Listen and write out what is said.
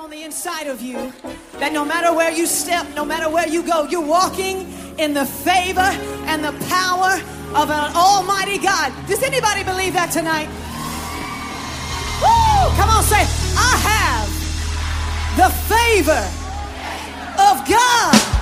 on the inside of you that no matter where you step, no matter where you go, you're walking in the favor and the power of an almighty God. Does anybody believe that tonight? Woo! Come on, say, I have the favor of God.